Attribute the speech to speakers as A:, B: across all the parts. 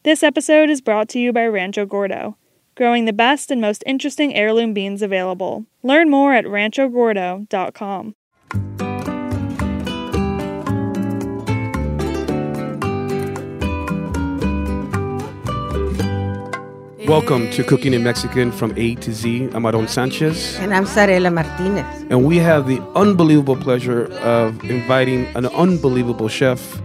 A: This episode is brought to you by Rancho Gordo, growing the best and most interesting heirloom beans available. Learn more at ranchogordo.com.
B: Welcome to Cooking in Mexican from A to Z. I'm Aarón Sanchez.
C: And I'm Sarela Martinez.
B: And we have the unbelievable pleasure of inviting an unbelievable chef,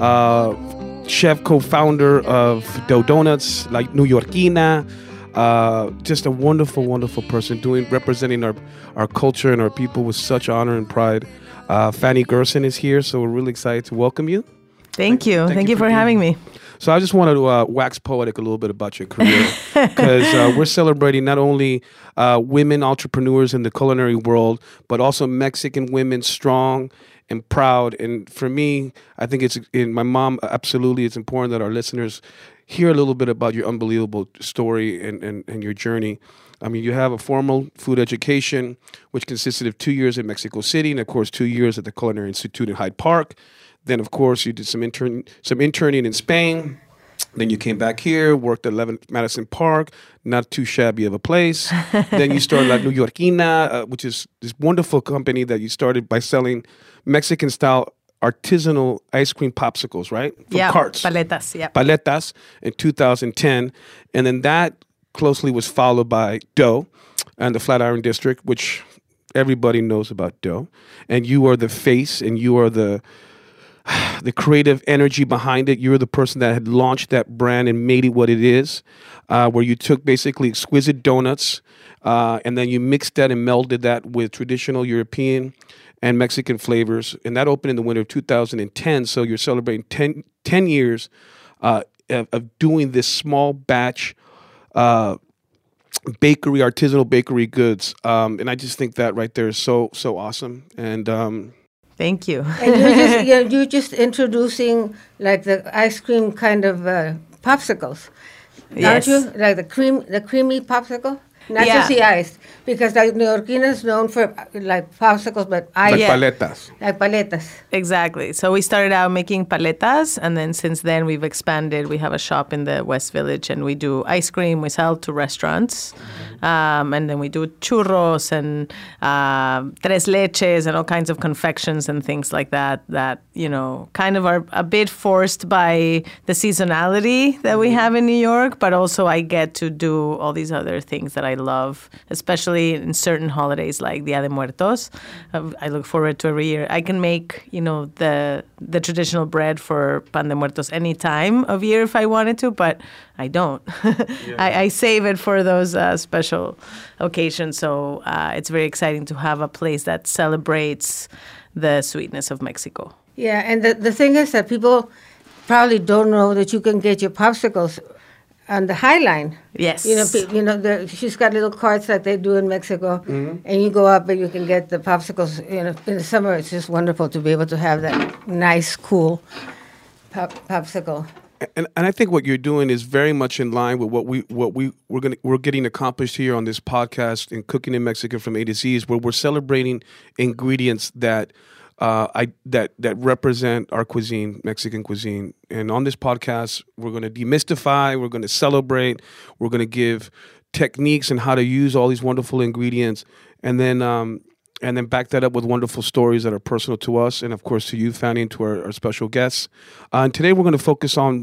B: co-founder of Dough Donuts, like New Yorkina. Just a wonderful, wonderful person representing our culture and our people with such honor and pride. Fanny Gerson is here, so we're really excited to welcome you.
D: Thank you. Thank you for having me.
B: So I just wanted to wax poetic a little bit about your career because we're celebrating not only women entrepreneurs in the culinary world, but also Mexican women strong and proud. And for me, I think my mom, absolutely, it's important that our listeners hear a little bit about your unbelievable story and your journey. I mean, you have a formal food education, which consisted of 2 years in Mexico City and, of course, 2 years at the Culinary Institute in Hyde Park. Then, of course, you did some interning in Spain. Then you came back here, worked at 11 Madison Park, not too shabby of a place. Then you started at New Yorkina, which is this wonderful company that you started by selling Mexican-style artisanal ice cream popsicles, right? From carts.
D: Paletas, yeah.
B: Paletas in 2010. And then that closely was followed by Dough and the Flatiron District, which everybody knows about Dough. And you are the face and you are the creative energy behind it. You're the person that had launched that brand and made it what it is, where you took basically exquisite donuts and then you mixed that and melded that with traditional European and Mexican flavors. And that opened in the winter of 2010. So you're celebrating 10 years of doing this small batch artisanal bakery goods. And I just think that right there is so awesome. And
D: thank you.
C: And you're just introducing like the ice cream kind of popsicles,
D: Yes.
C: aren't you? Like the creamy popsicle, not just the ice, because like New Yorkina is known for like popsicles, but ice,
B: like paletas.
C: like paletas.
D: Exactly. So we started out making paletas, and then since then we've expanded. We have a shop in the West Village, and we do ice cream. We sell to restaurants, and then we do churros and tres leches and all kinds of confections and things like that. That kind of are a bit forced by the seasonality that we have in New York, but also I get to do all these other things that I love, especially in certain holidays like Dia de Muertos. I look forward to every year. I can make, the traditional bread for Pan de Muertos any time of year if I wanted to, but I don't. I save it for those special occasions. So it's very exciting to have a place that celebrates the sweetness of Mexico.
C: Yeah, and the thing is that people probably don't know that you can get your popsicles on the High Line.
D: Yes.
C: She's got little carts like they do in Mexico, and you go up and you can get the popsicles. In the summer, it's just wonderful to be able to have that nice, cool popsicle.
B: And I think what you're doing is very much in line with what we're getting accomplished here on this podcast in Cooking in Mexican from A to Z, is where we're celebrating ingredients that that represent our cuisine, Mexican cuisine. And on this podcast, we're going to demystify, we're going to celebrate, we're going to give techniques and how to use all these wonderful ingredients, and then back that up with wonderful stories that are personal to us, and of course to you, Fanny, and to our special guests. And today we're going to focus on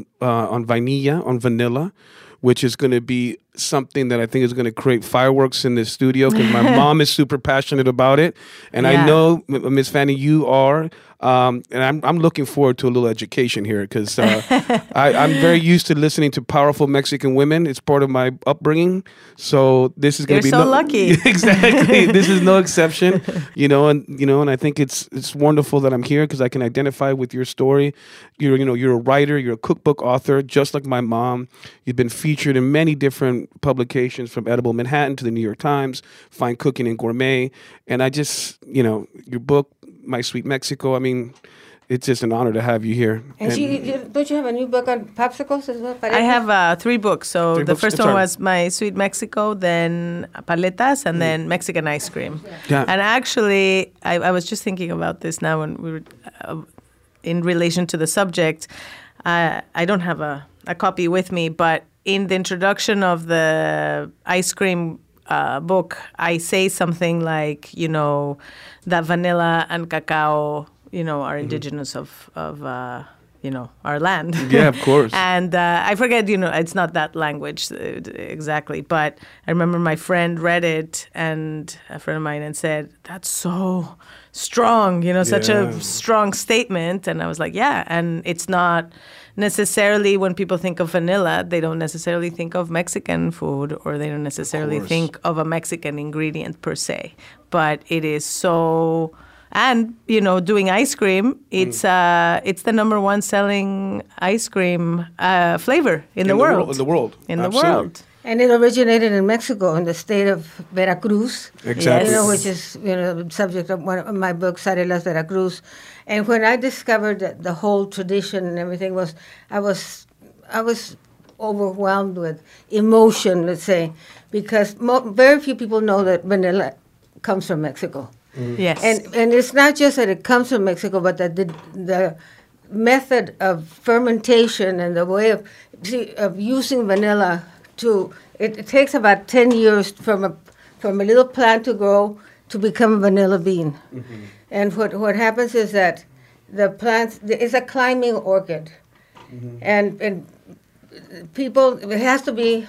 B: vanilla, which is going to be something that I think is going to create fireworks in this studio because my mom is super passionate about it. And I know, Miss Fanny, you are. And I'm looking forward to a little education here because I'm very used to listening to powerful Mexican women. It's part of my upbringing. So this is going to be
D: so lucky.
B: Exactly. This is no exception. And I think it's wonderful that I'm here because I can identify with your story. You're a writer, you're a cookbook author, just like my mom. You've been featured in many different publications, from Edible Manhattan to the New York Times, Fine Cooking and Gourmet. And I just, your book, My Sweet Mexico, I mean, it's just an honor to have you here.
C: And don't you have a new book on popsicles as well?
D: I have 3 books. So the first one was My Sweet Mexico, then Paletas, and then Mexican ice cream.
B: Yeah.
D: And actually, I was just thinking about this now when we were in relation to the subject. I don't have a a copy with me, but in the introduction of the ice cream book, I say something like, that vanilla and cacao, are indigenous of our land.
B: Yeah, of course.
D: And I forget, it's not that language exactly, but I remember my friend read it, and a friend of mine, and said, that's so strong, such a strong statement. And I was like, yeah, and it's not necessarily, when people think of vanilla, they don't necessarily think of Mexican food, or they don't necessarily think of a Mexican ingredient per se, but it is so. And doing ice cream, it's the number one selling ice cream flavor in the world.
B: In the world.
C: And it originated in Mexico, in the state of Veracruz.
B: Exactly.
C: Which is the subject of one of my books, Arelas Veracruz. And when I discovered that the whole tradition and everything I was overwhelmed with emotion, let's say, because very few people know that vanilla comes from Mexico.
D: Yes.
C: And it's not just that it comes from Mexico, but that the method of fermentation and the way of using vanilla it takes about 10 years from a little plant to grow to become a vanilla bean. Mm-hmm. And what happens is that the plant is a climbing orchid. Mm-hmm. And people, it has to be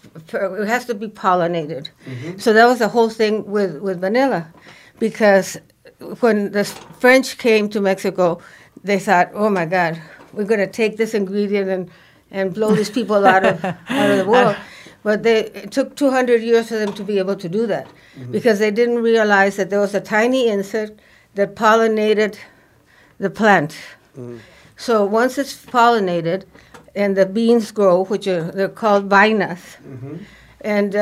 C: pollinated. Mm-hmm. So that was the whole thing with vanilla. Because when the French came to Mexico, they thought, oh my God, we're going to take this ingredient and blow these people out of the world. But it took 200 years for them to be able to do that, because they didn't realize that there was a tiny insect that pollinated the plant. Mm-hmm. So once it's pollinated and the beans grow, they're called vainas, and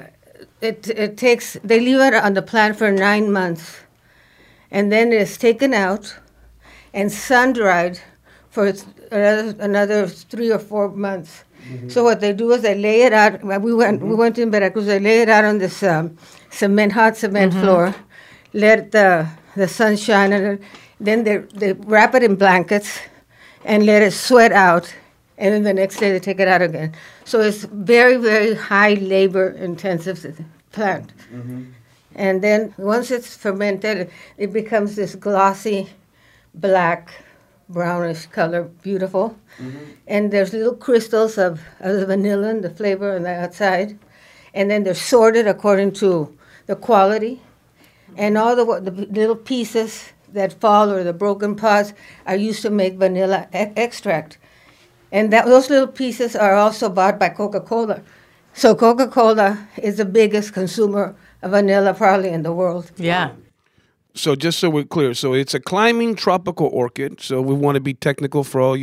C: they leave it on the plant for 9 months, and then it's taken out and sun-dried for another 3 or 4 months. Mm-hmm. So what they do is they lay it out. We went in Veracruz. They lay it out on this hot cement floor, let the sun shine, and then they wrap it in blankets and let it sweat out. And then the next day they take it out again. So it's very, very high labor-intensive plant. Mm-hmm. And then once it's fermented, it becomes this glossy, black, brownish color, beautiful. Mm-hmm. And there's little crystals of the vanilla, the flavor on the outside. And then they're sorted according to the quality. And all the little pieces that fall, or the broken parts, are used to make vanilla extract. And those little pieces are also bought by Coca-Cola. So Coca-Cola is the biggest consumer of vanilla probably in the world.
D: Yeah.
B: So just so we're clear, so it's a climbing tropical orchid. So we want to be technical for all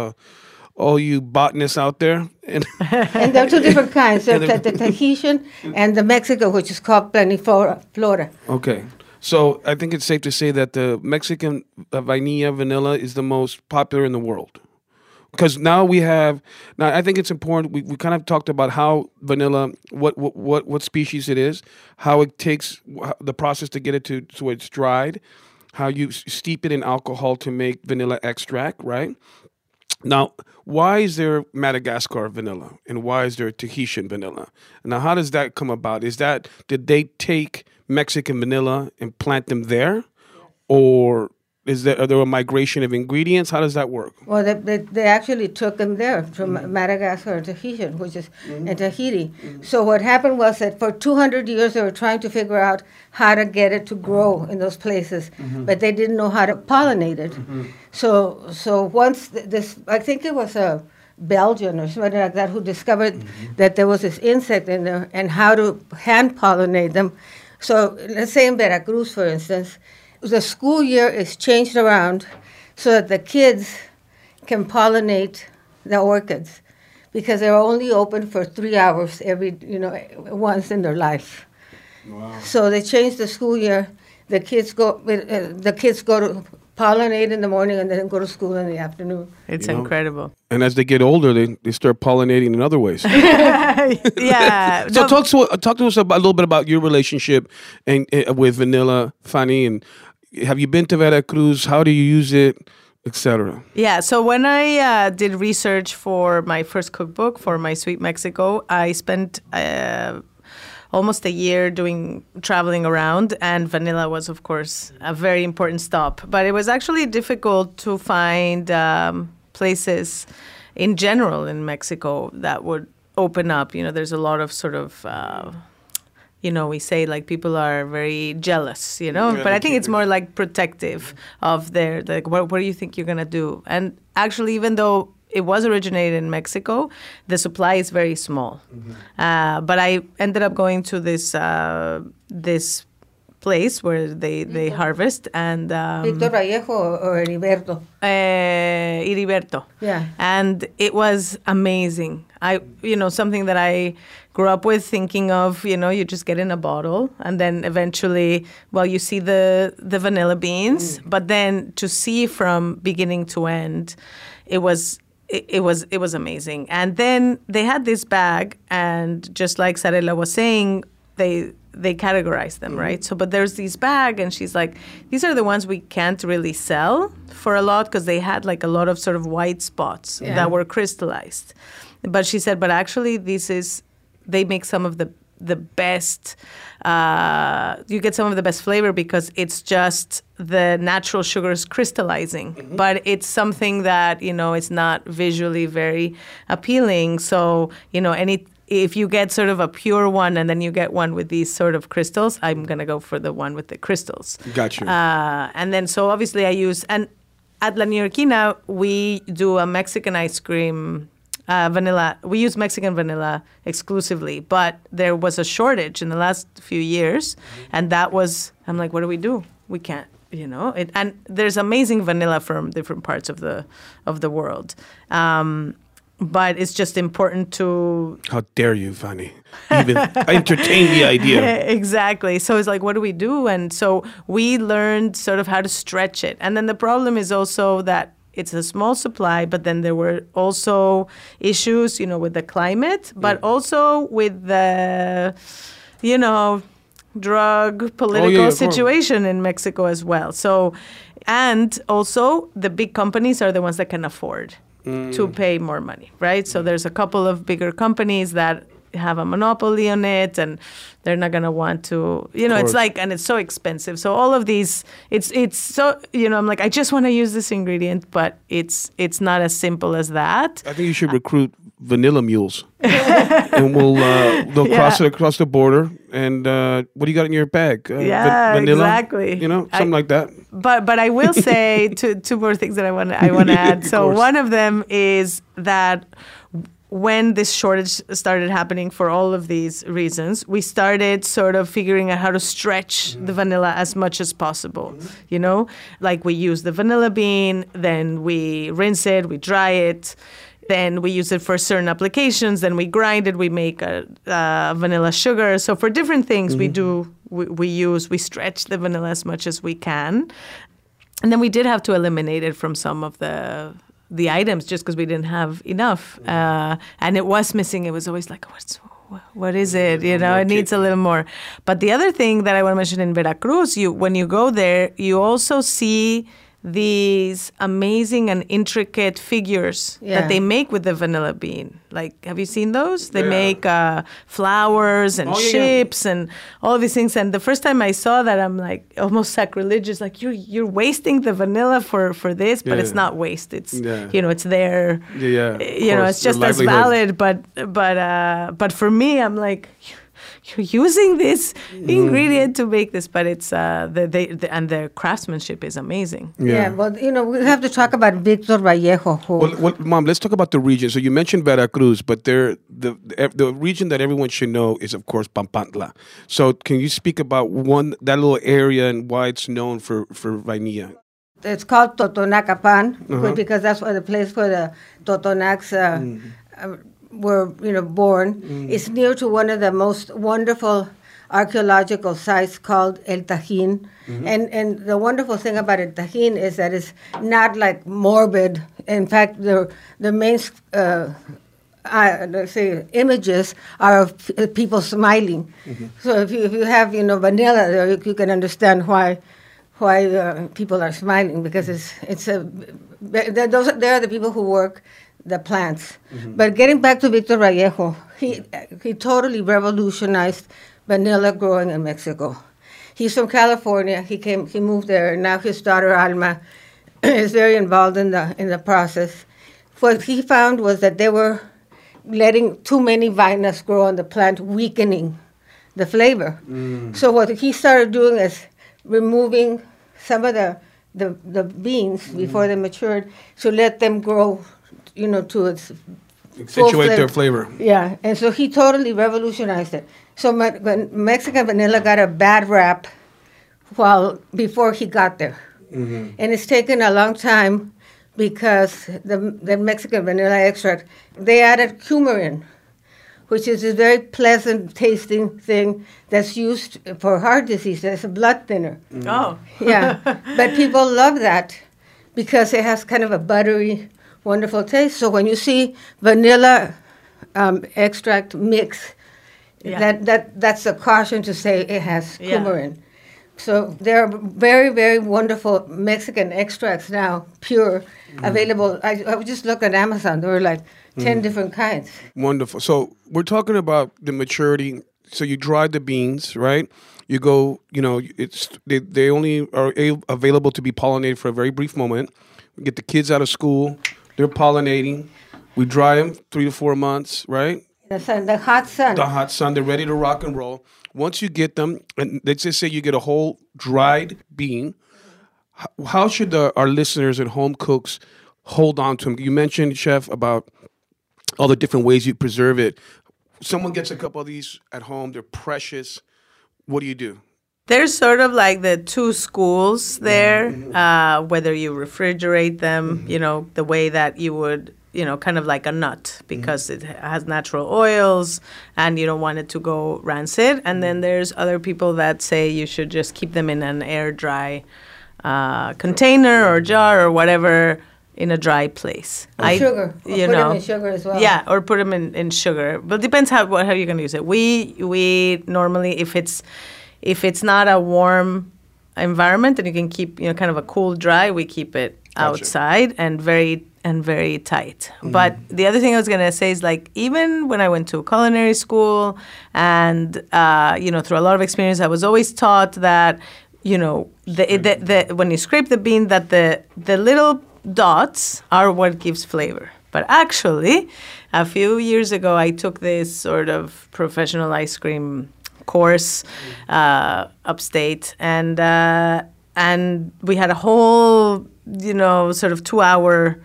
B: you botanists out there. And
C: there are two different kinds. There's the Tahitian and the Mexican, which is called Planiflora.
B: Okay. So I think it's safe to say that the Mexican vanilla is the most popular in the world. Because now I think it's important, we kind of talked about how vanilla, what species it is, how it takes the process to get it to where it's dried, how you steep it in alcohol to make vanilla extract, right? Now, why is there Madagascar vanilla and why is there Tahitian vanilla? Now, how does that come about? Did they take Mexican vanilla and plant them there? Or are there a migration of ingredients? How does that work?
C: Well, they actually took them there from Madagascar and Tahitian, which is in Tahiti. Mm-hmm. So what happened was that for 200 years they were trying to figure out how to get it to grow in those places, but they didn't know how to pollinate it. Mm-hmm. So once I think it was a Belgian or somebody like that who discovered that there was this insect in there and how to hand pollinate them. So let's say in Veracruz, for instance, the school year is changed around so that the kids can pollinate the orchids, because they're only open for 3 hours once in their life. Wow. So they changed the school year. The kids go to pollinate in the morning and then go to school in the afternoon.
D: It's incredible.
B: And as they get older, they start pollinating in other ways.
D: Yeah.
B: So talk to us a little bit about your relationship with vanilla, Fanny, and have you been to Veracruz? How do you use it? etc.
D: Yeah, so when I did research for my first cookbook, for my Sweet Mexico, I spent almost a year traveling around, and vanilla was, of course, a very important stop. But it was actually difficult to find places in general in Mexico that would open up. You know, there's a lot of sort of... we say like people are very jealous, but I think it's more like protective of their, like, what do you think you're going to do? And actually, even though it was originated in Mexico, the supply is very small. But I ended up going to this place where they harvest, and
C: Víctor Vallejo or Heriberto?
D: Heriberto.
C: Yeah.
D: And it was amazing. Something that I grew up with, thinking of, you just get in a bottle, and then eventually, you see the vanilla beans, but then to see from beginning to end, it was amazing. And then they had this bag, and just like Sarela was saying, they categorize them, right? So, but there's this bag, and she's like, these are the ones we can't really sell for a lot because they had like a lot of sort of white spots that were crystallized. But she said, but actually they make some of the best, you get some of the best flavor because it's just the natural sugars crystallizing. But it's something that, it's not visually very appealing. So, if you get sort of a pure one and then you get one with these sort of crystals, I'm going to go for the one with the crystals.
B: Got you.
D: And then, so obviously and at La Neoyorquina, we do a Mexican ice cream vanilla. We use Mexican vanilla exclusively, but there was a shortage in the last few years. And that was, I'm like, what do we do? We can't, and there's amazing vanilla from different parts of the world. But it's just important to...
B: How dare you, Fanny? Even entertain the idea.
D: Exactly. So it's like, what do we do? And so we learned sort of how to stretch it. And then the problem is also that it's a small supply, but then there were also issues, with the climate, but also with the, drug political situation in Mexico as well. So, and also the big companies are the ones that can afford to pay more money, right? So there's a couple of bigger companies that have a monopoly on it, and they're not going to want to, it's like, and it's so expensive. So all of these, it's so, I'm like, I just want to use this ingredient, but it's not as simple as that.
B: I think you should recruit vanilla mules, and they'll cross it across the border. And what do you got in your bag? Vanilla,
D: exactly.
B: Something like that.
D: But I will say two more things that I want to add. So one of them is that when this shortage started happening for all of these reasons, we started sort of figuring out how to stretch the vanilla as much as possible. Like we use the vanilla bean, then we rinse it, we dry it. Then we use it for certain applications. Then we grind it. We make a vanilla sugar. So for different things, we stretch the vanilla as much as we can. And then we did have to eliminate it from some of the items just because we didn't have enough. And it was missing. It was always like, what is it? It needs a little more. But the other thing that I want to mention in Veracruz, when you go there, you also see these amazing and intricate figures that they make with the vanilla bean. Like, have you seen those? They make flowers and ships and all of these things. And the first time I saw that, I'm like almost sacrilegious. Like, you're wasting the vanilla for this, but it's not waste. It's it's there. It's just as valid. But for me, I'm like, you're using this ingredient to make this, but it's and their craftsmanship is amazing.
C: Yeah, but we have to talk about Victor Vallejo.
B: Well, Mom, let's talk about the region. So you mentioned Veracruz, but the region that everyone should know is, of course, Pampantla. So can you speak about that little area and why it's known for vainilla?
C: It's called Totonacapan because that's the place where the Totonacs were born. It's near to one of the most wonderful archaeological sites called El Tajín. And the wonderful thing about El Tajín is that it's not like morbid. In fact, the main let's say images are of people smiling. So if you have vanilla there, you can understand why why people are smiling, because they are the people who work the plants. But getting back to Victor Vallejo, he totally revolutionized vanilla growing in Mexico. He's from California. He moved there, and now his daughter Alma is very involved in the process. What he found was that they were letting too many vainas grow on the plant, weakening the flavor. So what he started doing is removing some of the beans before they matured to let them grow, to its
B: accentuate their flavor.
C: Yeah, and so he totally revolutionized it. So when Mexican vanilla got a bad rap before he got there. And it's taken a long time because the Mexican vanilla extract, they added coumarin, which is a very pleasant tasting thing that's used for heart disease. It's a blood thinner.
D: Oh.
C: Yeah, but people love that because it has kind of a buttery, wonderful taste. So when you see vanilla extract mix, that's a caution to say it has coumarin. So there are very, very wonderful Mexican extracts now, pure, available. I would just look at Amazon. There were like 10 different kinds.
B: Wonderful. So we're talking about the maturity. So you dry the beans, right? You go, they only are available to be pollinated for a very brief moment. We get the kids out of school. They're pollinating. We dry them 3 to 4 months, right?
C: The sun, the hot sun.
B: The hot sun. They're ready to rock and roll. Once you get them, and let's just say you get a whole dried bean, how should our listeners and home cooks hold on to them? You mentioned, Chef, about all the different ways you preserve it. Someone gets a couple of these at home. They're precious. What do?
D: There's sort of like the two schools there, whether you refrigerate them, the way that you would, kind of like a nut, because it has natural oils and you don't want it to go rancid. And then there's other people that say you should just keep them in an air dry container or jar or whatever, in a dry place.
C: Sugar. Put them in sugar as well.
D: Yeah, or put them in sugar. But it depends how you're going to use it. We normally, if it's not a warm environment and you can keep, kind of a cool dry, we keep it outside and very tight. But the other thing I was going to say is, like, even when I went to culinary school and, through a lot of experience, I was always taught that, when you scrape the bean, that the little dots are what gives flavor. But actually, a few years ago, I took this sort of professional ice cream course upstate, and we had a whole, sort of 2-hour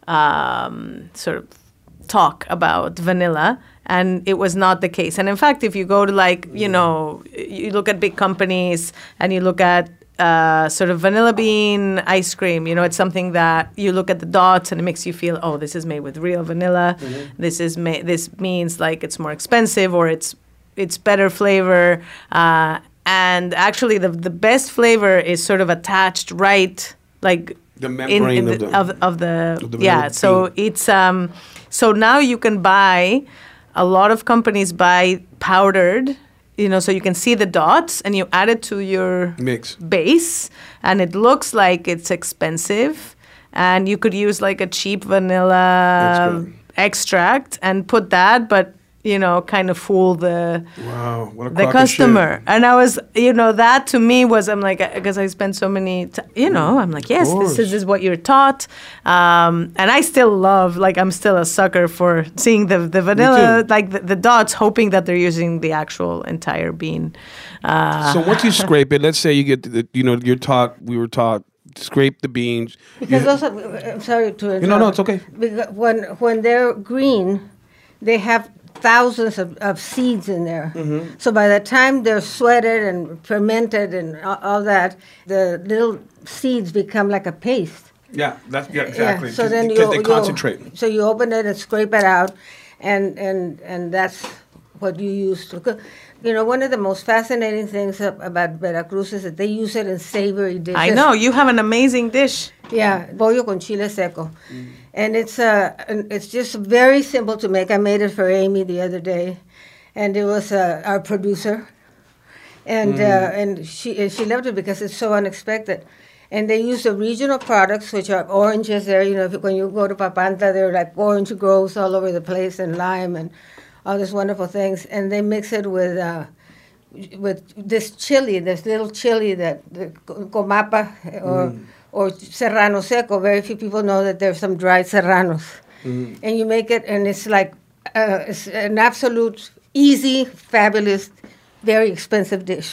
D: sort of talk about vanilla, and it was not the case. And in fact, if you go to you look at big companies and you look at sort of vanilla bean ice cream, it's something that you look at the dots and it makes you feel, oh, this is made with real vanilla. This means like it's more expensive or it's better flavor. And actually, the best flavor is sort of attached right, like
B: the membrane
D: of the So it's so now you can buy. A lot of companies buy powdered. So you can see the dots and you add it to your
B: mix
D: base, and it looks like it's expensive. And you could use like a cheap vanilla extract and put that, but kind of fool the customer. And I was, that to me was, I'm like, because I spent so many, I'm like, yes, this is what you're taught. And I still love, like, I'm still a sucker for seeing the vanilla, like the dots, hoping that they're using the actual entire bean.
B: So once you scrape it, let's say you get, we were taught, scrape the beans.
C: Because I'm sorry to interrupt.
B: No, it's okay.
C: Because when they're green, they have thousands of seeds in there. So by the time they're sweated and fermented and all that, the little seeds become like a paste.
B: Yeah, exactly.
C: So then
B: they concentrate.
C: So you open it and scrape it out, and that's what you use to cook. One of the most fascinating things about Veracruz is that they use it in savory dishes.
D: I know, you have an amazing dish.
C: Yeah, pollo con chile seco. And it's just very simple to make. I made it for Amy the other day, and it was our producer. and she loved it because it's so unexpected. And they use the regional products, which are oranges. There, when you go to Papantla, there are like orange groves all over the place, and lime, and all these wonderful things. And they mix it with this chili, this little chili that the comapa or serrano seco. Very few people know that there's some dried serranos, and you make it, and it's like it's an absolute easy, fabulous, very expensive dish.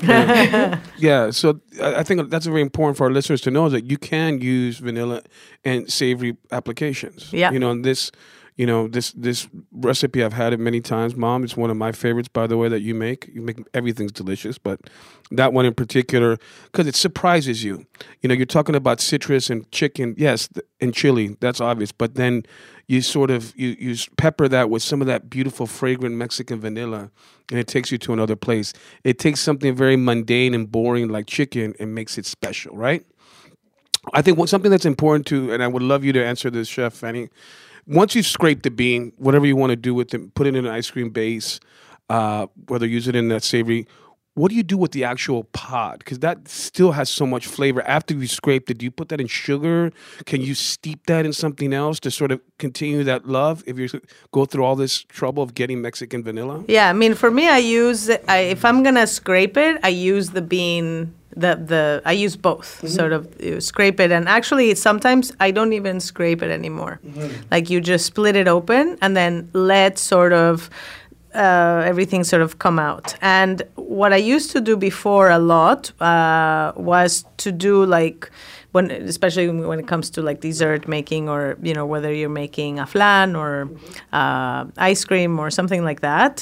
B: Yeah, so I think that's very important for our listeners to know is that you can use vanilla and savory applications.
D: Yeah.
B: This recipe, I've had it many times, Mom. It's one of my favorites, by the way, that you make. You make everything's delicious, but that one in particular, because it surprises you. You're talking about citrus and chicken, yes, and chili. That's obvious, but then you sort of you pepper that with some of that beautiful, fragrant Mexican vanilla, and it takes you to another place. It takes something very mundane and boring like chicken and makes it special, right? I think something that's important to, and I would love you to answer this, Chef Fanny. Once you've scraped the bean, whatever you want to do with it, put it in an ice cream base, whether use it in that savory, what do you do with the actual pod? Because that still has so much flavor. After you scraped it, do you put that in sugar? Can you steep that in something else to sort of continue that love if you go through all this trouble of getting Mexican vanilla?
D: Yeah, I mean, for me, if I'm going to scrape it, I use the bean. I use both, sort of scrape it, and actually sometimes I don't even scrape it anymore. Like you just split it open and then let sort of everything sort of come out. And what I used to do before a lot was to do like especially when it comes to like dessert making, or whether you're making a flan or ice cream or something like that,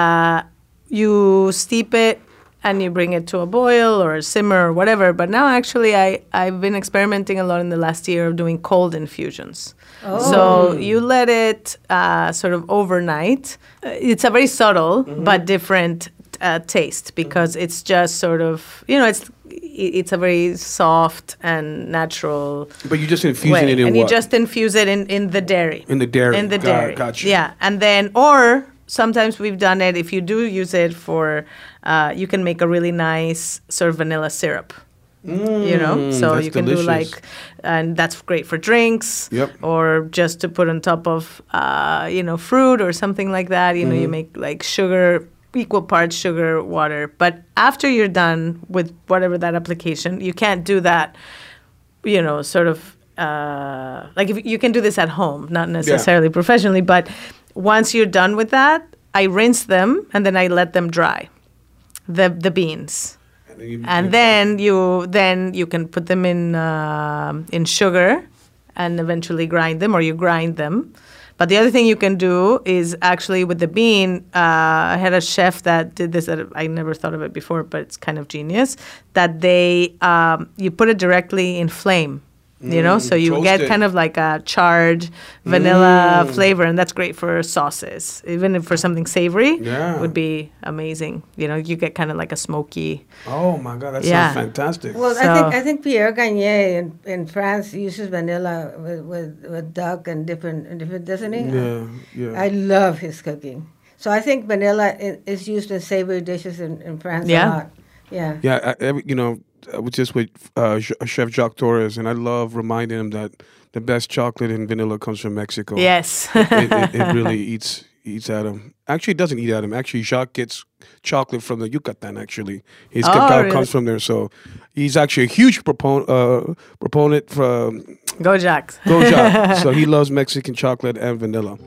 D: you steep it and you bring it to a boil or a simmer or whatever. But now actually I've been experimenting a lot in the last year of doing cold infusions. Oh. So you let it sort of overnight. It's a very subtle but different taste, because it's just sort of, it's a very soft and natural. But you're just infusing it in you just infuse it in the dairy.
B: In the dairy.
D: In the dairy.
B: Gotcha.
D: Yeah. And then, or sometimes we've done it, if you do use it for, you can make a really nice sort of vanilla syrup. So you can delicious. Do like, and that's great for drinks.
B: Yep.
D: Or just to put on top of, fruit or something like that. You make like sugar, equal parts sugar, water. But after you're done with whatever that application, you can't do that, sort of, like if you can do this at home, not necessarily professionally, but once you're done with that, I rinse them and then I let them dry, the beans. And then you can put them in sugar and eventually grind them, or you grind them. But the other thing you can do is actually with the bean, I had a chef that did this, that I never thought of it before, but it's kind of genius, that you put it directly in flame. So you toasted. Get kind of like a charred vanilla flavor, and that's great for sauces. Even if for something savory, it would be amazing. You get kind of like a smoky.
B: Oh my God, that sounds fantastic.
C: Well, I think Pierre Gagné in France uses vanilla with duck and different, doesn't he? Yeah. I love his cooking. So I think vanilla is used in savory dishes in France a lot. Yeah.
B: Yeah, I was just with Chef Jacques Torres, and I love reminding him that the best chocolate and vanilla comes from Mexico.
D: Yes.
B: it really eats at him. Actually, it doesn't eat at him. Actually, Jacques gets chocolate from the Yucatan, actually. His cacao comes from there. So he's actually a huge proponent for...
D: Go Jacques.
B: Go Jacques. So he loves Mexican chocolate and vanilla.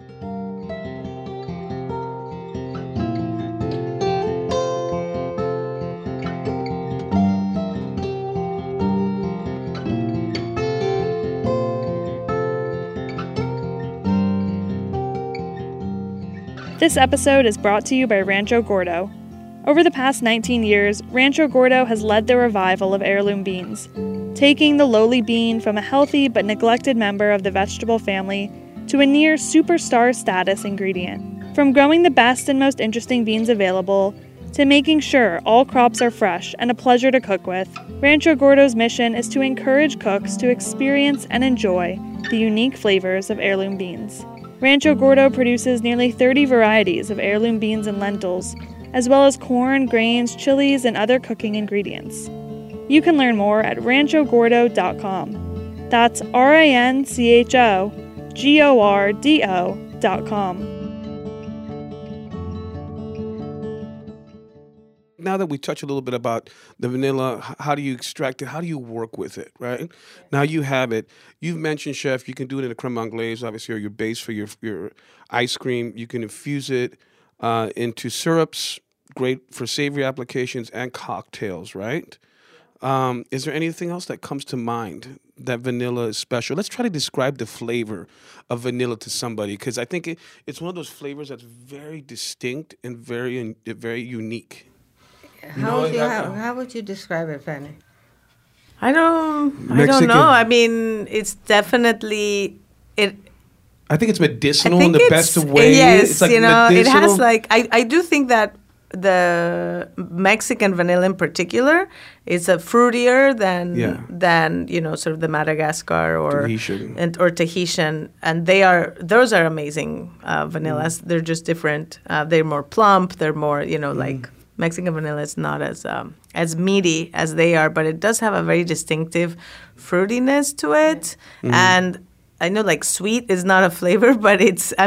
A: This episode is brought to you by Rancho Gordo. Over the past 19 years, Rancho Gordo has led the revival of heirloom beans, taking the lowly bean from a healthy but neglected member of the vegetable family to a near superstar status ingredient. From growing the best and most interesting beans available to making sure all crops are fresh and a pleasure to cook with, Rancho Gordo's mission is to encourage cooks to experience and enjoy the unique flavors of heirloom beans. Rancho Gordo produces nearly 30 varieties of heirloom beans and lentils, as well as corn, grains, chilies, and other cooking ingredients. You can learn more at ranchogordo.com. That's RANCHOGORDO.com.
B: Now that we touch a little bit about the vanilla, how do you extract it? How do you work with it, right? Now you have it. You've mentioned, Chef, you can do it in a creme anglaise, obviously, or your base for your ice cream. You can infuse it into syrups, great for savory applications and cocktails, right? Is there anything else that comes to mind that vanilla is special? Let's try to describe the flavor of vanilla to somebody, because I think it's one of those flavors that's very distinct and very unique.
C: How would you describe it, Fanny?
D: I don't
B: Mexican.
D: know. I mean, it's definitely it.
B: I think it's
D: I
B: medicinal
D: think
B: in the
D: it's,
B: best of ways.
D: yes,
B: It's like
D: it has
B: medicinal.
D: like I do think that the Mexican vanilla in particular is a fruitier than sort of the Madagascar or
B: Tahitian.
D: or Tahitian, and those are amazing vanillas. They're just different. They're more plump. They're more like Mexican vanilla is not as meaty as they are, but it does have a very distinctive fruitiness to it. And I know like sweet is not a flavor, but it's
B: How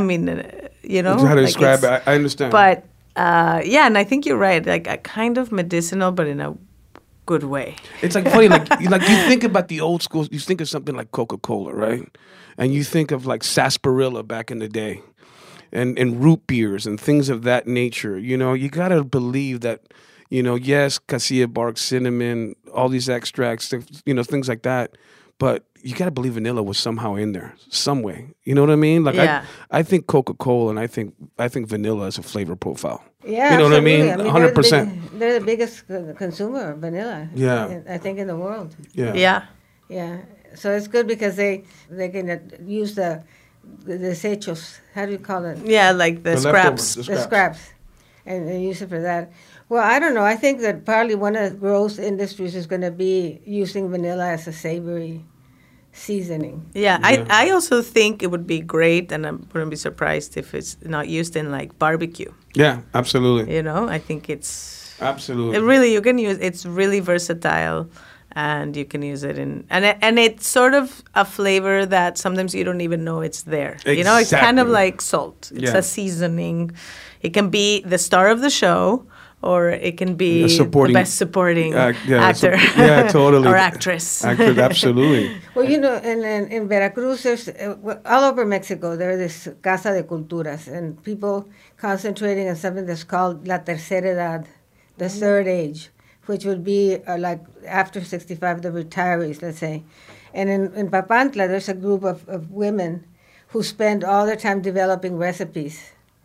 B: to describe it? I understand.
D: But and I think you're right. Like a kind of medicinal, but in a good way.
B: It's like funny, like you think about the old school. You think of something like Coca-Cola, right? And you think of like sarsaparilla back in the day, and root beers and things of that nature. You gotta believe that. Yes, cassia bark, cinnamon, all these extracts, things like that. But you got to believe vanilla was somehow in there, some way. You know what I mean? Like I think Coca-Cola and I think vanilla is a flavor profile.
C: Yeah,
B: you know
C: absolutely.
B: what I mean? 100%.
C: They're the biggest consumer of vanilla.
B: Yeah.
C: I think in the world.
B: Yeah.
C: Yeah. So it's good because they can use the desechos. How do you call it?
D: Yeah, like the scraps.
C: The scraps. And use it for that. Well, I don't know. I think that probably one of the growth industries is going to be using vanilla as a savory seasoning.
D: Yeah, I also think it would be great, and I wouldn't be surprised if it's not used in like barbecue.
B: Yeah, absolutely.
D: I think it's
B: absolutely.
D: You can use. It's really versatile, and you can use it and it's sort of a flavor that sometimes you don't even know it's there.
B: Exactly.
D: It's kind of like salt. It's a seasoning. It can be the star of the show, or it can be the best supporting actor.
B: Totally.
D: Or actress.
B: Absolutely.
C: Well, in Veracruz, there's, all over Mexico, there is this Casa de Culturas, and people concentrating on something that's called La Tercera Edad, the third age, which would be like after 65, the retirees, let's say. And in Papantla, there's a group of women who spend all their time developing recipes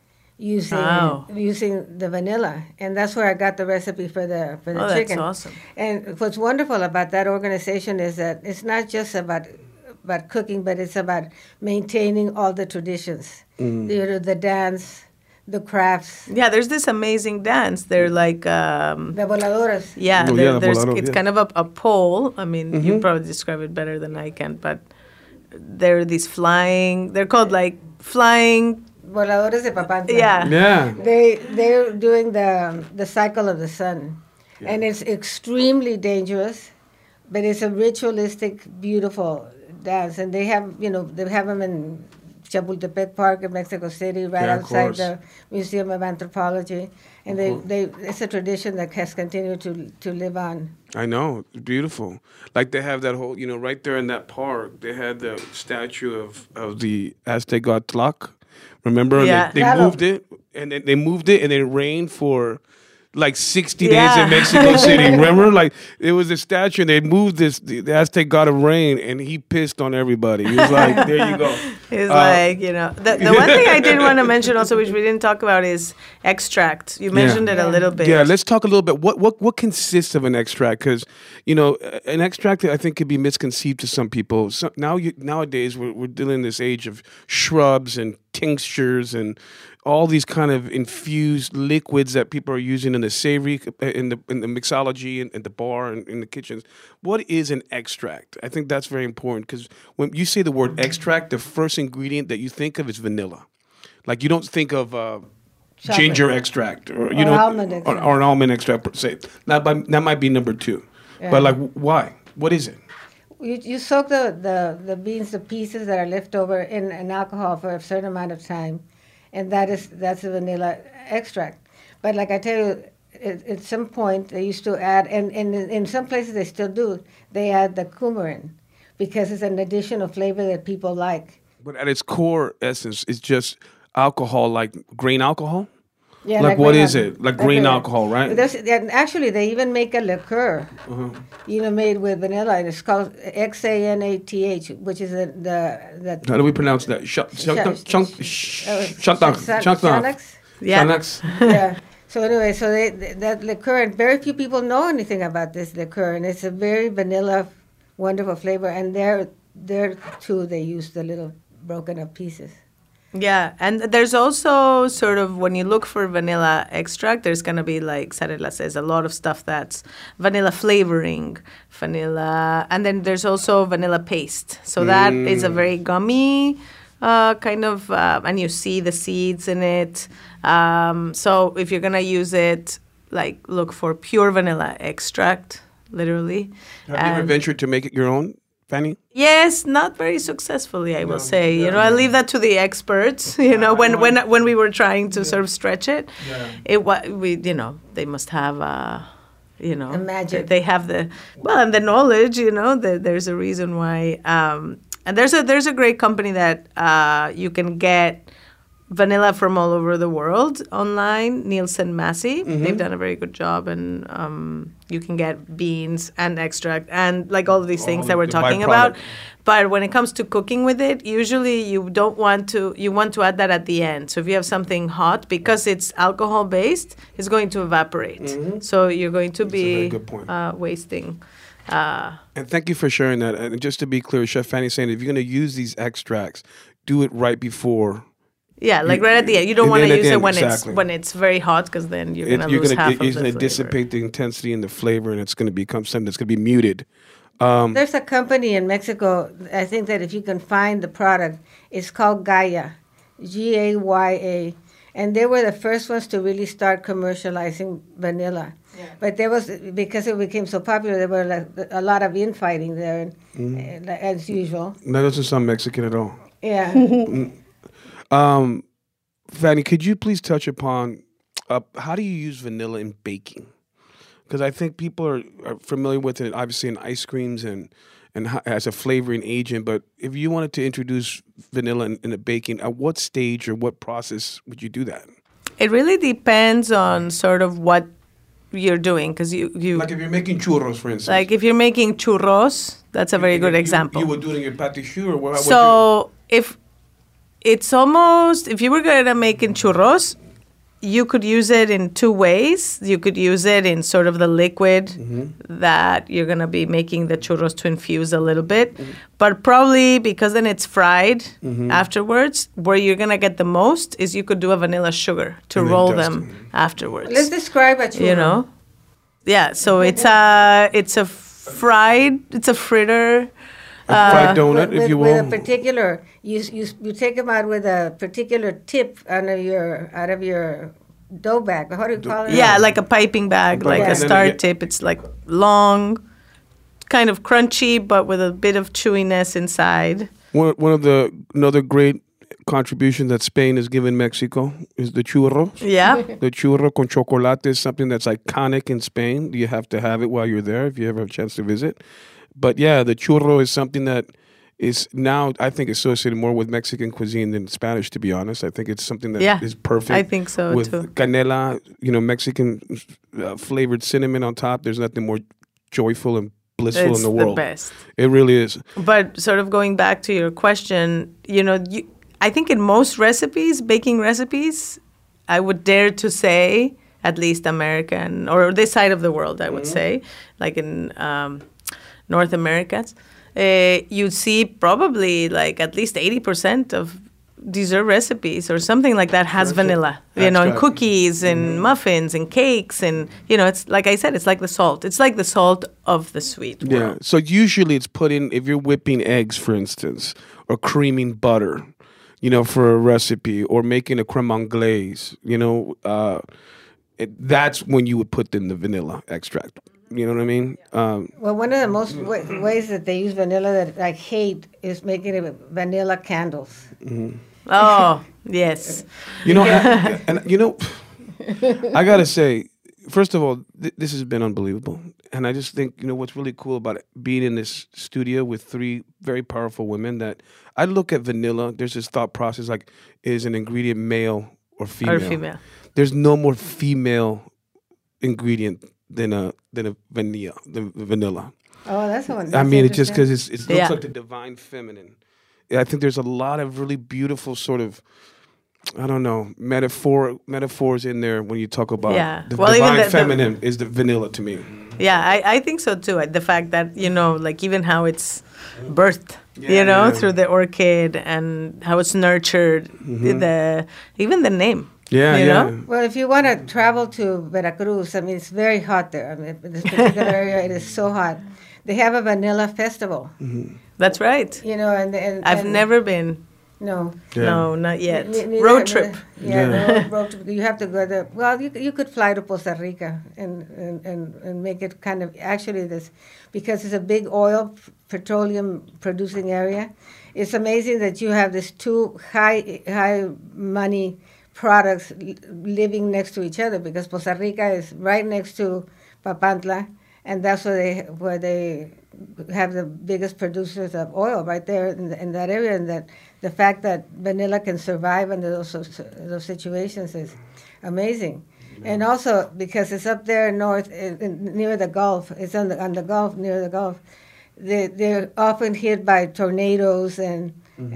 C: using the vanilla, and that's where I got the recipe for the chicken.
D: That's awesome.
C: And what's wonderful about that organization is that it's not just about cooking, but it's about maintaining all the traditions. The dance, the crafts.
D: Yeah, there's this amazing dance. They're like
C: the voladoras.
D: Yeah, it's kind of a pole. I mean, you probably describe it better than I can, but they're these flying. They're called like flying.
C: Voladores de Papantla.
D: Yeah.
C: They're doing the cycle of the sun, and it's extremely dangerous, but it's a ritualistic, beautiful dance. And they have them in Chapultepec Park in Mexico City, right outside the Museum of Anthropology, and it's a tradition that has continued to live on.
B: I know, it's beautiful. Like they have that whole, right there in that park, they had the statue of the Aztec god Tlac. Remember?
D: Yeah.
B: They moved it, and then it rained for like 60 days in Mexico City. Remember? Like it was a statue, and they moved the Aztec god of rain, and he pissed on everybody. He was like, there you go.
D: He's the one thing I did want to mention also, which we didn't talk about, is extract. You mentioned it a little bit.
B: Yeah, let's talk a little bit. What consists of an extract? Because, an extract, I think, could be misconceived to some people. So nowadays, we're dealing in this age of shrubs and tinctures and all these kind of infused liquids that people are using in the savory, in the mixology, and the bar, and in the kitchens. What is an extract? I think that's very important, because when you say the word extract, the first ingredient that you think of is vanilla. Like you don't think of ginger extract, or
C: almond extract.
B: or an almond extract per se. That might be number two.
C: Yeah.
B: But like, why? What is it?
C: You soak the beans, the pieces that are left over in alcohol for a certain amount of time, and that's the vanilla extract. But like I tell you, at some point they used to add, and in some places they still do, they add the coumarin because it's an additional flavor that people like.
B: But at its core essence, it's just alcohol, like grain alcohol.
C: Yeah,
B: like what
C: grain
B: is it? Like grain alcohol, right?
C: And actually, they even make a liqueur, made with vanilla, and it's called Xanath, which is the
B: How do we pronounce that?
C: Xanax. Yeah. So anyway, that liqueur, and very few people know anything about this liqueur, and it's a very vanilla, wonderful flavor. And there too, they use the little broken up pieces.
D: Yeah, and there's also sort of, when you look for vanilla extract, there's going to be, like Sarela says, a lot of stuff that's vanilla flavoring, vanilla, and then there's also vanilla paste. So that is a very gummy kind of, and you see the seeds in it. So if you're going to use it, like, look for pure vanilla extract, literally.
B: Have you ever ventured to make it your own, Fanny?
D: Yes, not very successfully, I will say. I leave that to the experts. When we were trying to sort of stretch it, they must have,
C: the magic.
D: They have and the knowledge. There's a reason why. And there's a great company that you can get vanilla from all over the world online, Nielsen Massey. Mm-hmm. They've done a very good job, and you can get beans and extract and like all of these things that we're talking about. But when it comes to cooking with it, usually you want to add that at the end. So if you have something hot, because it's alcohol based, it's going to evaporate. Mm-hmm. So you're going to be wasting.
B: And thank you for sharing that. And just to be clear, Chef Fanny's saying if you're going to use these extracts, do it right before.
D: Yeah, like right at the end. You don't want to use it when it's very hot, because then you're going to lose half of the flavor.
B: You're going to dissipate the intensity and the flavor, and it's going to become something that's going to be muted.
C: There's a company in Mexico, I think that if you can find the product, it's called Gaya, Gaya. And they were the first ones to really start commercializing vanilla. Yeah. But because it became so popular, there were like a lot of infighting there, as usual.
B: That doesn't sound Mexican at all.
C: Yeah.
B: Fanny, could you please touch upon how do you use vanilla in baking? Because I think people are familiar with it, obviously, in ice creams and as a flavoring agent. But if you wanted to introduce vanilla in the baking, at what stage or what process would you do that?
D: It really depends on sort of what you're doing, because you
B: like if you're making churros, for instance.
D: Like if you're making churros, that's a very good example.
B: You would do it in your pâté choux, or what?
D: So if you were going to make in churros, you could use it in two ways. You could use it in sort of the liquid that you're going to be making the churros to infuse a little bit. Mm-hmm. But probably because then it's fried afterwards, where you're going to get the most is you could do a vanilla sugar to roll them afterwards.
C: Let's describe a churro.
D: Yeah, so it's a fritter.
B: Fried donut, if you will.
C: With a particular, you take them out with a particular tip out of your dough bag. How do you call it?
D: Yeah, like a piping bag, like a star tip. It's like long, kind of crunchy, but with a bit of chewiness inside.
B: Another great contribution that Spain has given Mexico is the churro.
D: Yeah.
B: The churro con chocolate is something that's iconic in Spain. You have to have it while you're there if you ever have a chance to visit. But yeah, the churro is something that is now, I think, associated more with Mexican cuisine than Spanish, to be honest. I think it's something that is perfect.
D: I think so,
B: with
D: too.
B: Canela, Mexican flavored cinnamon on top. There's nothing more joyful and blissful in the world.
D: It's the best.
B: It really is.
D: But sort of going back to your question, I think in most recipes, baking recipes, I would dare to say, at least American, or this side of the world, I would say, like in North Americans, you'd see probably like at least 80% of dessert recipes or something like that has vanilla, in cookies and muffins and cakes. And, it's like I said, it's like the salt. It's like the salt of the sweet world.
B: Yeah. So usually it's put in, if you're whipping eggs, for instance, or creaming butter, for a recipe, or making a creme anglaise, that's when you would put in the vanilla extract. You know what I mean?
C: Well, one of the most ways that they use vanilla that I hate is making it vanilla candles.
D: Oh, yes.
B: I gotta say, first of all, this has been unbelievable, and I just think what's really cool about it, being in this studio with three very powerful women. That I look at vanilla. There's this thought process like, is an ingredient male or female?
D: Or female.
B: There's no more female ingredient than a vanilla.
C: Oh, that's the one.
B: I mean, it's just because it looks
D: Yeah.
B: like the divine feminine. I think there's a lot of really beautiful sort of, I don't know, metaphors in there when you talk about the divine feminine is the vanilla to me.
D: Yeah, I think so too. The fact that, like even how it's birthed, through the orchid and how it's nurtured, even the name.
B: Yeah.
C: Well, if you want to travel to Veracruz, I mean, it's very hot there. I mean, this particular area, it is so hot. They have a vanilla festival.
D: That's right.
C: And
D: I've never been.
C: No.
B: Yeah.
D: No, not yet.
C: Road
D: trip.
C: Road trip. You have to go there. Well, you could fly to Costa Rica and make it kind of actually this, because it's a big petroleum producing area. It's amazing that you have these two high money products living next to each other, because Costa Rica is right next to Papantla, and that's where they have the biggest producers of oil right there in that area. And that the fact that vanilla can survive under those situations is amazing. And also because it's up there north near the Gulf, it's on the Gulf, near the Gulf. They're often hit by tornadoes and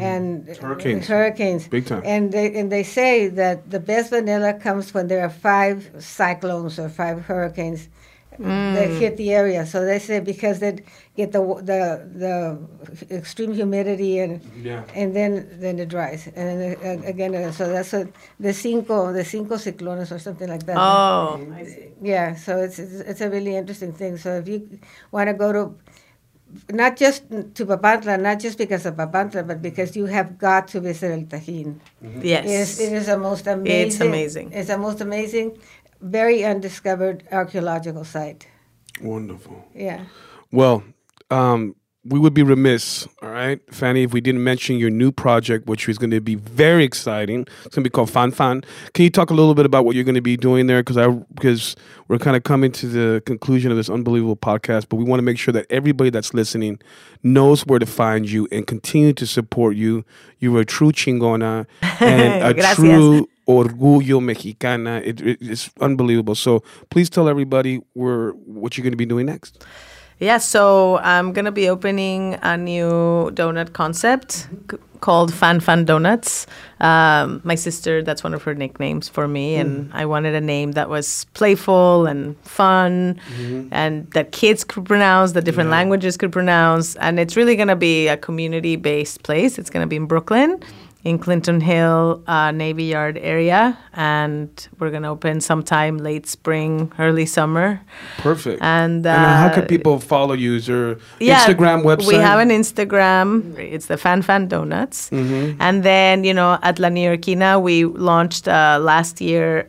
C: hurricanes,
B: big time.
C: And they say that the best vanilla comes when there are 5 cyclones or 5 hurricanes that hit the area. So they say because they get the extreme humidity and then it dries, and then, again, so that's the cinco ciclones or something like that.
D: Oh, I see.
C: Yeah, so it's a really interesting thing. So if you want to go to, not just to Papantla, not just because of Papantla, but because you have got to visit El Tajín.
D: Yes.
C: It is the most amazing.
D: It's amazing.
C: It's the most amazing, very undiscovered archaeological site.
B: Wonderful.
C: Yeah.
B: Well, we would be remiss, all right, Fanny, if we didn't mention your new project, which is going to be very exciting. It's going to be called Fan Fan. Can you talk a little bit about what you're going to be doing there? Because we're kind of coming to the conclusion of this unbelievable podcast, but we want to make sure that everybody that's listening knows where to find you and continue to support you. You're a true chingona and a true orgullo mexicana. It's unbelievable. So please tell everybody what you're going to be doing next.
D: Yeah, so I'm going to be opening a new donut concept called Fan Fan Donuts. My sister, that's one of her nicknames for me, and I wanted a name that was playful and fun and that kids could pronounce, that different languages could pronounce. And it's really going to be a community-based place. It's going to be in Brooklyn, in Clinton Hill, Navy Yard area, and we're going to open sometime late spring, early summer.
B: Perfect.
D: And
B: how can people follow you? Is there Instagram, website?
D: We have an Instagram. It's the Fan Fan Donuts. And then, at La Neoyorquina, we launched last year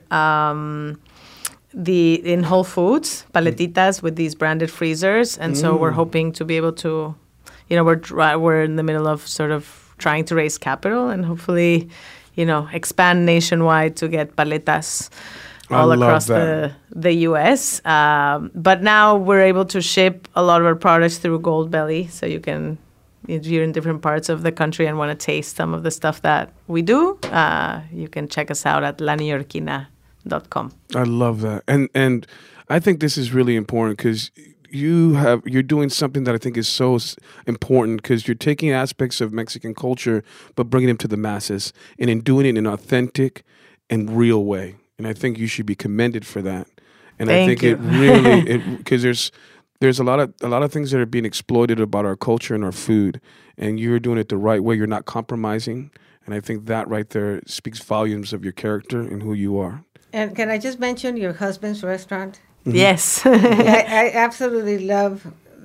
D: in Whole Foods, paletitas with these branded freezers. And so we're hoping to be able to, we're in the middle of sort of trying to raise capital and hopefully, expand nationwide to get paletas all across the U.S. But now we're able to ship a lot of our products through Goldbelly, so you can, if you're in different parts of the country and want to taste some of the stuff that we do, you can check us out at laneoyorquina.com.
B: I love that. And I think this is really important because you're doing something that I think is so important, because you're taking aspects of Mexican culture but bringing them to the masses, and in doing it in an authentic and real way. And I think you should be commended for that. And I think it really, because there's a lot of things that are being exploited about our culture and our food, and you're doing it the right way. You're not compromising, and I think that right there speaks volumes of your character and who you are.
C: And can I just mention your husband's restaurant?
D: Yes.
C: I absolutely love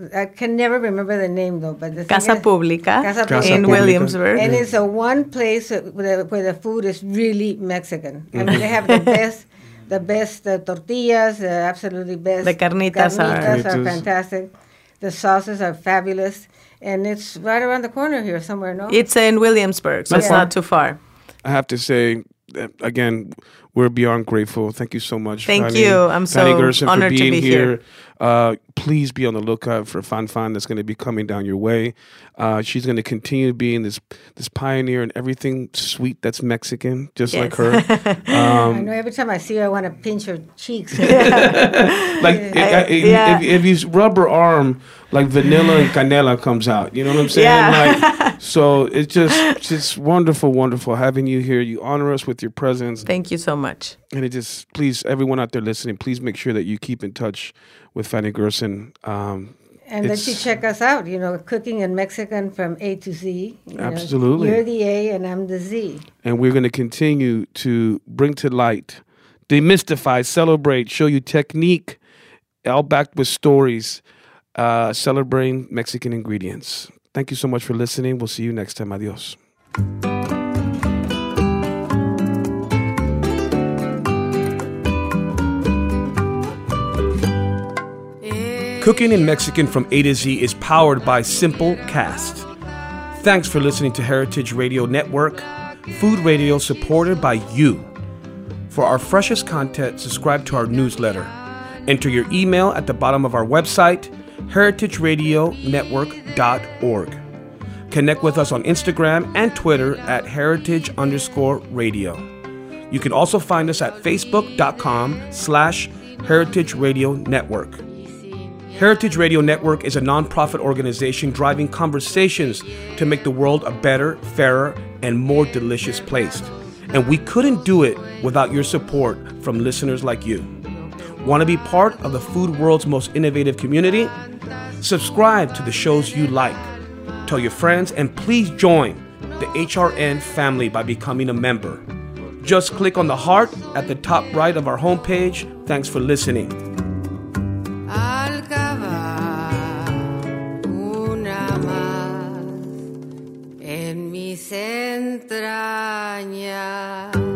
C: I can never remember the name though, but the
D: Casa Pública
C: Casa
D: in
B: Pública.
D: Williamsburg.
C: And it's the one place where the food is really Mexican. I mean, they have the best tortillas, the absolutely best.
D: The carnitas
C: are
B: Carnitas.
C: fantastic. The sauces are fabulous. And it's right around the corner here somewhere, no?
D: It's in Williamsburg, so
B: Not
D: it's
B: far.
D: not too far.
B: I have to say, again, we're beyond grateful. Thank you so much.
D: Thank
B: Fanny.
D: you. I'm so
B: Fanny Gerson
D: honored
B: for
D: to
B: being
D: be here.
B: Please be on the lookout for Fan that's going to be coming down your way. She's going to continue to be in this pioneer in everything sweet that's Mexican, just like her.
C: I know every time I see her, I want to pinch her cheeks.
B: Like if you rub her arm, like vanilla and canela comes out. You know what I'm saying?
D: Yeah.
B: Like, so it's just wonderful, wonderful having you here. You honor us with your presence.
D: Thank you so much.
B: And it just, please, everyone out there listening, please make sure that you keep in touch with Fanny Gerson.
C: And that you check us out, cooking in Mexican from A to Z.
B: Absolutely.
C: You're the A and I'm the Z.
B: And we're going to continue to bring to light, demystify, celebrate, show you technique, all backed with stories, celebrating Mexican ingredients. Thank you so much for listening. We'll see you next time. Adios. Cooking in Mexican from A to Z is powered by Simple Cast. Thanks for listening to Heritage Radio Network, food radio supported by you. For our freshest content, subscribe to our newsletter. Enter your email at the bottom of our website, heritageradionetwork.org. Connect with us on Instagram and Twitter at heritage_radio. You can also find us at facebook.com/Heritage Radio Network. Heritage Radio Network is a nonprofit organization driving conversations to make the world a better, fairer, and more delicious place. And we couldn't do it without your support from listeners like you. Want to be part of the food world's most innovative community? Subscribe to the shows you like. Tell your friends, and please join the HRN family by becoming a member. Just click on the heart at the top right of our homepage. Thanks for listening.
C: En mis entrañas.